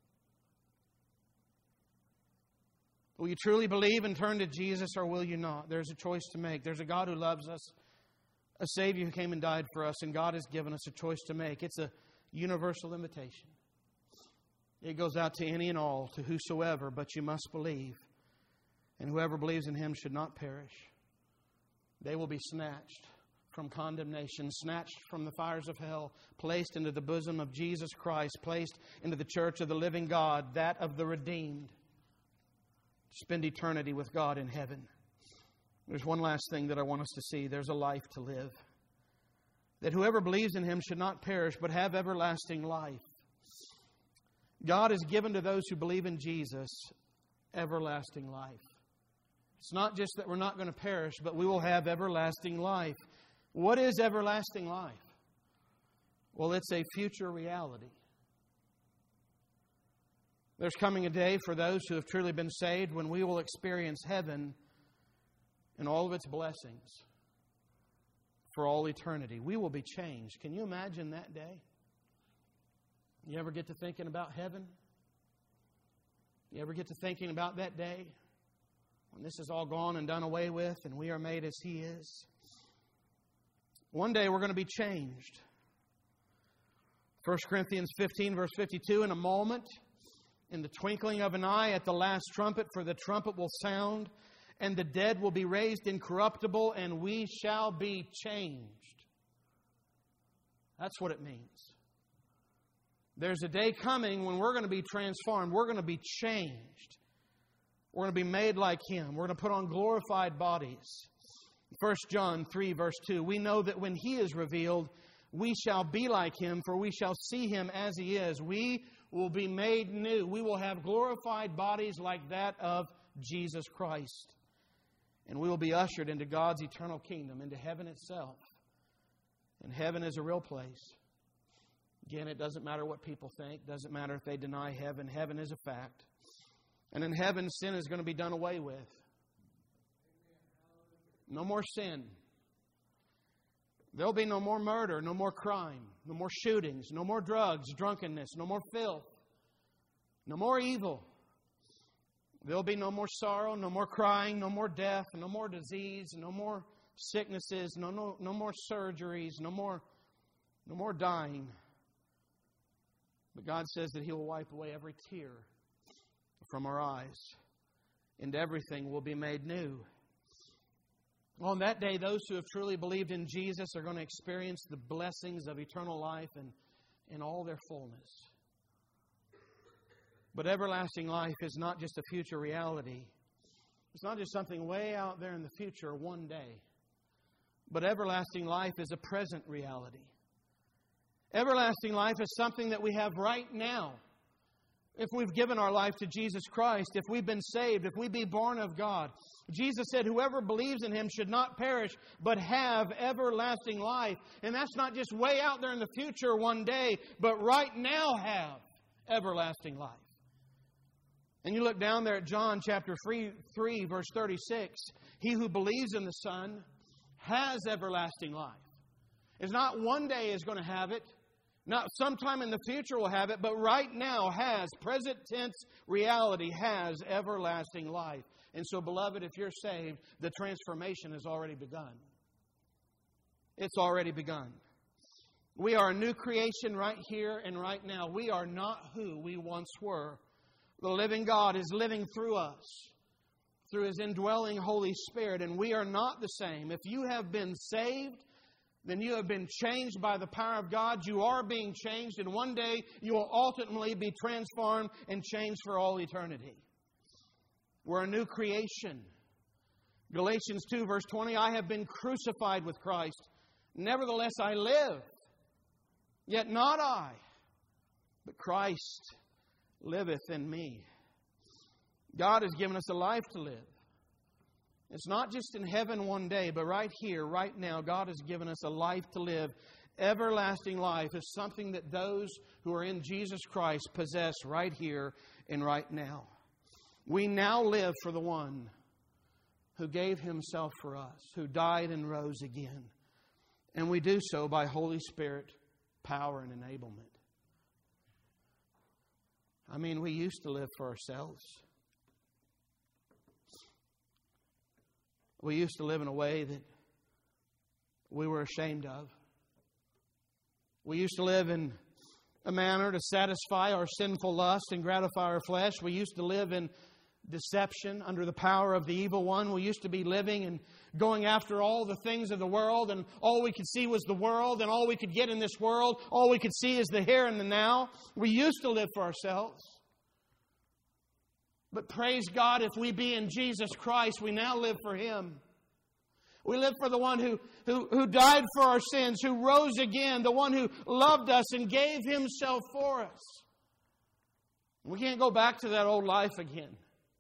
Will you truly believe and turn to Jesus, or will you not? There's a choice to make. There's a God who loves us, a Savior who came and died for us, and God has given us a choice to make. It's a universal invitation. It goes out to any and all, to whosoever, but you must believe. And whoever believes in Him should not perish. They will be snatched from condemnation, snatched from the fires of hell, placed into the bosom of Jesus Christ, placed into the church of the living God, that of the redeemed, to spend eternity with God in heaven. There's one last thing that I want us to see. There's a life to live. That whoever believes in Him should not perish, but have everlasting life. God has given to those who believe in Jesus everlasting life. It's not just that we're not going to perish, but we will have everlasting life. What is everlasting life? Well, it's a future reality. There's coming a day for those who have truly been saved when we will experience heaven and all of its blessings for all eternity. We will be changed. Can you imagine that day? You ever get to thinking about heaven? You ever get to thinking about that day when this is all gone and done away with and we are made as He is? One day we're going to be changed. 1 Corinthians 15 verse 52, in a moment, in the twinkling of an eye, at the last trumpet, for the trumpet will sound, and the dead will be raised incorruptible, and we shall be changed. That's what it means. There's a day coming when we're going to be transformed. We're going to be changed. We're going to be made like Him. We're going to put on glorified bodies. 1 John 3 verse 2, we know that when He is revealed, we shall be like Him, for we shall see Him as He is. We will be made new. We will have glorified bodies like that of Jesus Christ. And we will be ushered into God's eternal kingdom, into heaven itself. And heaven is a real place. Again, it doesn't matter what people think. It doesn't matter if they deny heaven. Heaven is a fact. And in heaven, sin is going to be done away with. No more sin. There'll be no more murder, no more crime, no more shootings, no more drugs, drunkenness, no more filth, no more evil. There'll be no more sorrow, no more crying, no more death, no more disease, no more sicknesses, no more surgeries, no more dying. But God says that He will wipe away every tear from our eyes, and everything will be made new. On that day, those who have truly believed in Jesus are going to experience the blessings of eternal life and in all their fullness. But everlasting life is not just a future reality. It's not just something way out there in the future one day. But everlasting life is a present reality. Everlasting life is something that we have right now. If we've given our life to Jesus Christ, if we've been saved, if we be born of God. Jesus said, whoever believes in Him should not perish, but have everlasting life. And that's not just way out there in the future one day, but right now have everlasting life. And you look down there at John chapter 3 verse 36. He who believes in the Son has everlasting life. It's not one day is going to have it. Not sometime in the future will have it. But right now has, present tense reality, has everlasting life. And so, beloved, if you're saved, the transformation has already begun. It's already begun. We are a new creation right here and right now. We are not who we once were. The living God is living through us, through His indwelling Holy Spirit, and we are not the same. If you have been saved, then you have been changed by the power of God. You are being changed, and one day you will ultimately be transformed and changed for all eternity. We're a new creation. Galatians 2 verse 20, I have been crucified with Christ. Nevertheless I live. Yet not I, but Christ liveth in me. God has given us a life to live. It's not just in heaven one day, but right here, right now, God has given us a life to live. Everlasting life is something that those who are in Jesus Christ possess right here and right now. We now live for the one who gave Himself for us, who died and rose again. And we do so by Holy Spirit power and enablement. I mean, we used to live for ourselves. We used to live in a way that we were ashamed of. We used to live in a manner to satisfy our sinful lust and gratify our flesh. We used to live in deception under the power of the evil one. We used to be living and going after all the things of the world, and all we could see was the world, and all we could get in this world, all we could see is the here and the now. We used to live for ourselves. But praise God, if we be in Jesus Christ, we now live for Him. We live for the one who died for our sins, who rose again, the one who loved us and gave Himself for us. We can't go back to that old life again.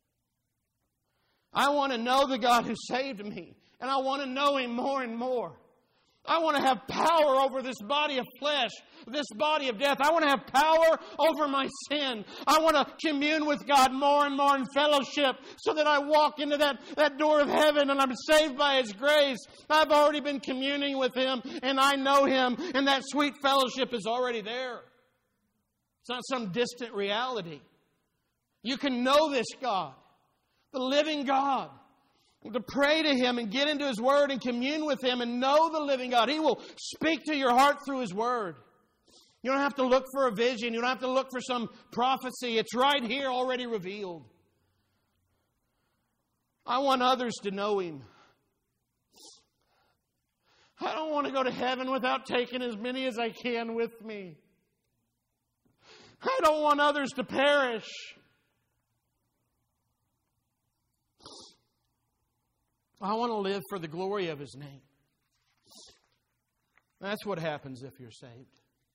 I want to know the God who saved me, and I want to know Him more and more. I want to have power over this body of flesh, this body of death. I want to have power over my sin. I want to commune with God more and more in fellowship so that I walk into that door of heaven and I'm saved by His grace. I've already been communing with Him and I know Him, and that sweet fellowship is already there. It's not some distant reality. You can know this God, the living God. To pray to Him and get into His Word and commune with Him and know the living God. He will speak to your heart through His Word. You don't have to look for a vision. You don't have to look for some prophecy. It's right here already revealed. I want others to know Him. I don't want to go to heaven without taking as many as I can with me. I don't want others to perish. I want to live for the glory of His name. That's what happens if you're saved.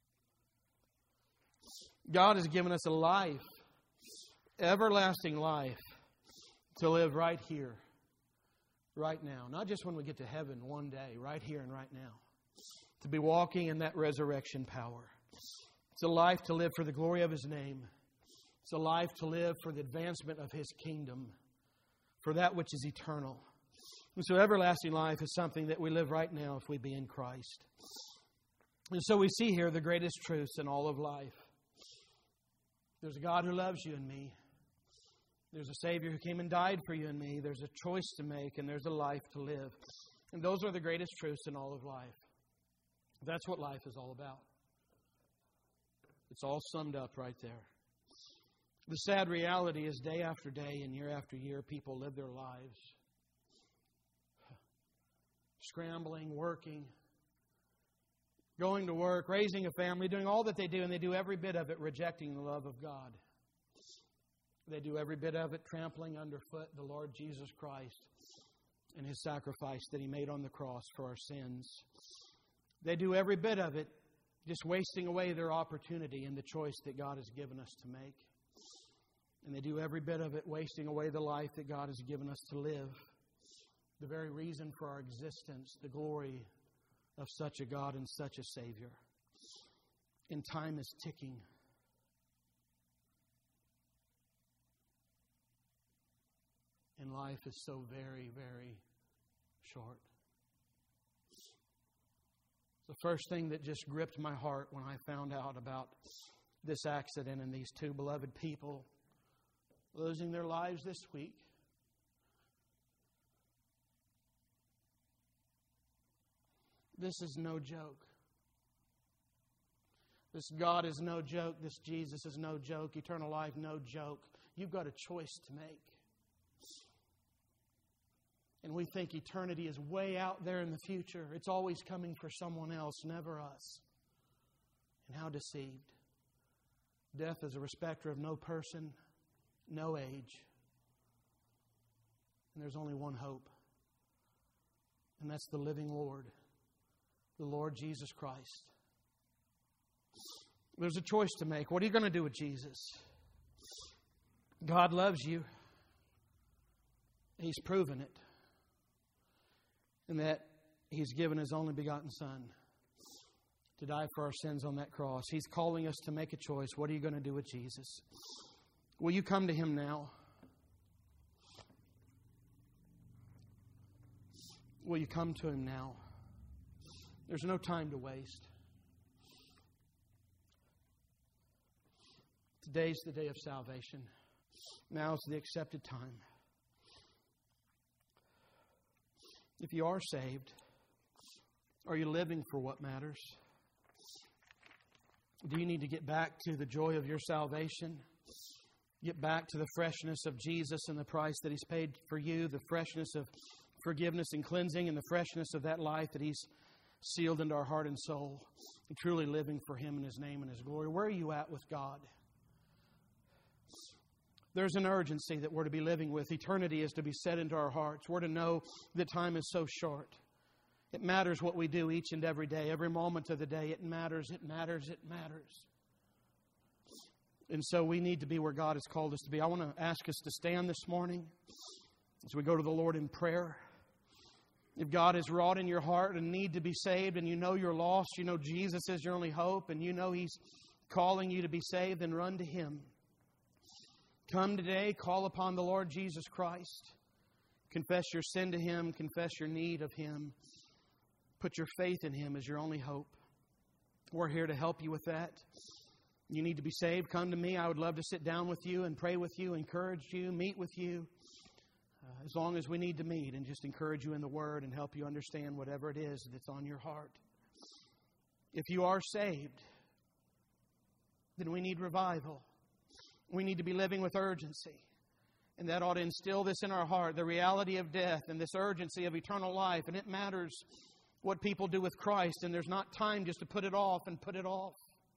God has given us a life, everlasting life, to live right here, right now. Not just when we get to heaven one day, right here and right now. To be walking in that resurrection power. It's a life to live for the glory of His name. It's a life to live for the advancement of His kingdom, for that which is eternal. And so everlasting life is something that we live right now if we be in Christ. And so we see here the greatest truths in all of life. There's a God who loves you and me. There's a Savior who came and died for you and me. There's a choice to make, and there's a life to live. And those are the greatest truths in all of life. That's what life is all about. It's all summed up right there. The sad reality is day after day and year after year, people live their lives scrambling, working, going to work, raising a family, doing all that they do, and they do every bit of it rejecting the love of God. They do every bit of it trampling underfoot the Lord Jesus Christ and His sacrifice that He made on the cross for our sins. They do every bit of it just wasting away their opportunity and the choice that God has given us to make. And they do every bit of it wasting away the life that God has given us to live. The very reason for our existence, the glory of such a God and such a Savior. And time is ticking. And life is so very, very short. The first thing that just gripped my heart when I found out about this accident and these two beloved people losing their lives this week. This is no joke. This God is no joke. This Jesus is no joke. Eternal life, no joke. You've got a choice to make. And we think eternity is way out there in the future. It's always coming for someone else, never us. And how deceived. Death is a respecter of no person, no age. And there's only one hope. And that's the living Lord, the Lord Jesus Christ. There's a choice to make. What are you going to do with Jesus? God loves you. He's proven it. And that He's given His only begotten Son to die for our sins on that cross. He's calling us to make a choice. What are you going to do with Jesus? Will you come to Him now? Will you come to Him now? There's no time to waste. Today's the day of salvation. Now is the accepted time. If you are saved, are you living for what matters? Do you need to get back to the joy of your salvation? Get back to the freshness of Jesus and the price that He's paid for you, the freshness of forgiveness and cleansing, and the freshness of that life that He's sealed into our heart and soul, and truly living for Him and His name and His glory. Where are you at with God? There's an urgency that we're to be living with. Eternity is to be set into our hearts. We're to know that time is so short. It matters what we do each and every day. Every moment of the day, it matters, it matters, it matters. And so we need to be where God has called us to be. I want to ask us to stand this morning as we go to the Lord in prayer. If God has wrought in your heart and need to be saved, and you know you're lost, you know Jesus is your only hope, and you know He's calling you to be saved, then run to Him. Come today, call upon the Lord Jesus Christ. Confess your sin to Him. Confess your need of Him. Put your faith in Him as your only hope. We're here to help you with that. You need to be saved. Come to me. I would love to sit down with you and pray with you, encourage you, meet with you. As long as we need to meet, and just encourage you in the Word and help you understand whatever it is that's on your heart. If you are saved, then we need revival. We need to be living with urgency. And that ought to instill this in our heart, the reality of death and this urgency of eternal life. And it matters what people do with Christ. And there's not time just to put it off and put it off.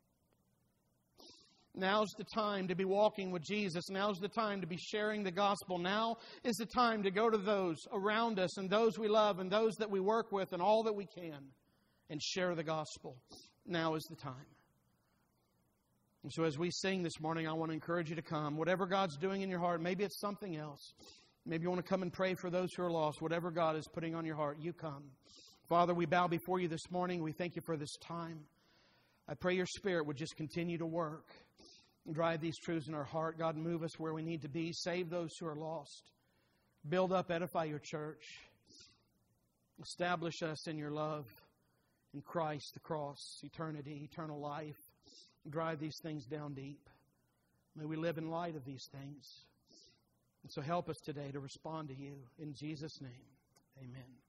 Now's the time to be walking with Jesus. Now's the time to be sharing the gospel. Now is the time to go to those around us and those we love and those that we work with and all that we can and share the gospel. Now is the time. And so as we sing this morning, I want to encourage you to come. Whatever God's doing in your heart, maybe it's something else. Maybe you want to come and pray for those who are lost. Whatever God is putting on your heart, you come. Father, we bow before you this morning. We thank you for this time. I pray your Spirit would just continue to work and drive these truths in our heart. God, move us where we need to be. Save those who are lost. Build up, edify your church. Establish us in your love, in Christ, the cross, eternity, eternal life. Drive these things down deep. May we live in light of these things. And so help us today to respond to you. In Jesus' name, amen.